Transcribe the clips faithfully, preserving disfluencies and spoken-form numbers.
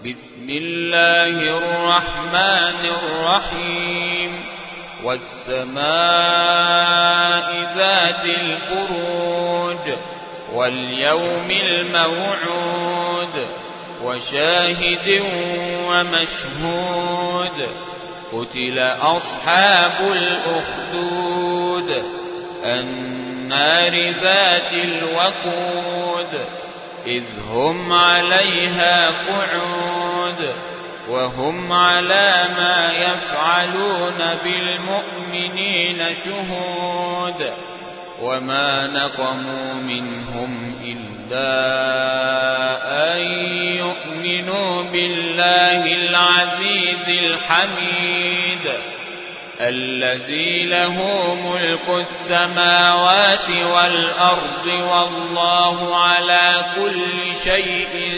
بسم الله الرحمن الرحيم والسماء ذات البروج واليوم الموعود وشاهد ومشهود قتل أصحاب الأخدود النار ذات الوقود إذ هم عليها قعود وهم على ما يفعلون بالمؤمنين شهود وما نقموا منهم إلا أن يؤمنوا بالله العزيز الحميد الذي له ملك السماوات والأرض والله على كل شيء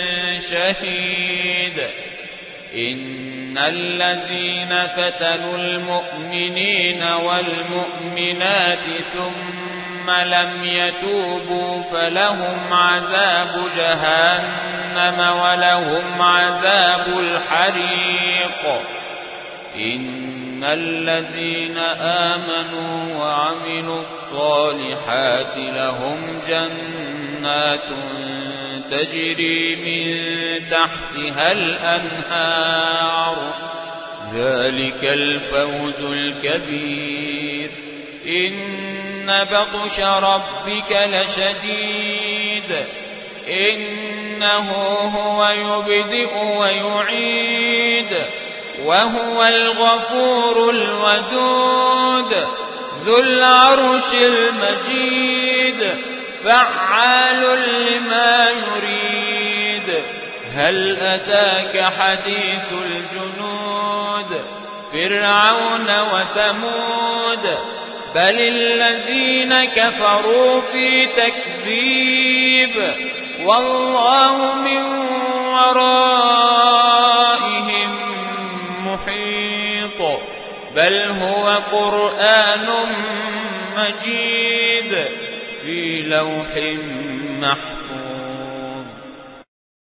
شهيد إن الذين فتنوا المؤمنين والمؤمنات ثم لم يتوبوا فلهم عذاب جهنم ولهم عذاب الحريق إن الذين آمنوا وعملوا الصالحات لهم جنات تجري من تحتها الأنهار ذلك الفوز الكبير إن بطش ربك لشديد إنه هو يبدئ ويعيد وهو الغفور الودود ذو العرش المجيد فعال لما يريد هل أتاك حديث الجنود فرعون وثمود بل الذين كفروا في تكذيب والله من ورائهم محيط بل هو قرآن مجيد في لوح محفوظ.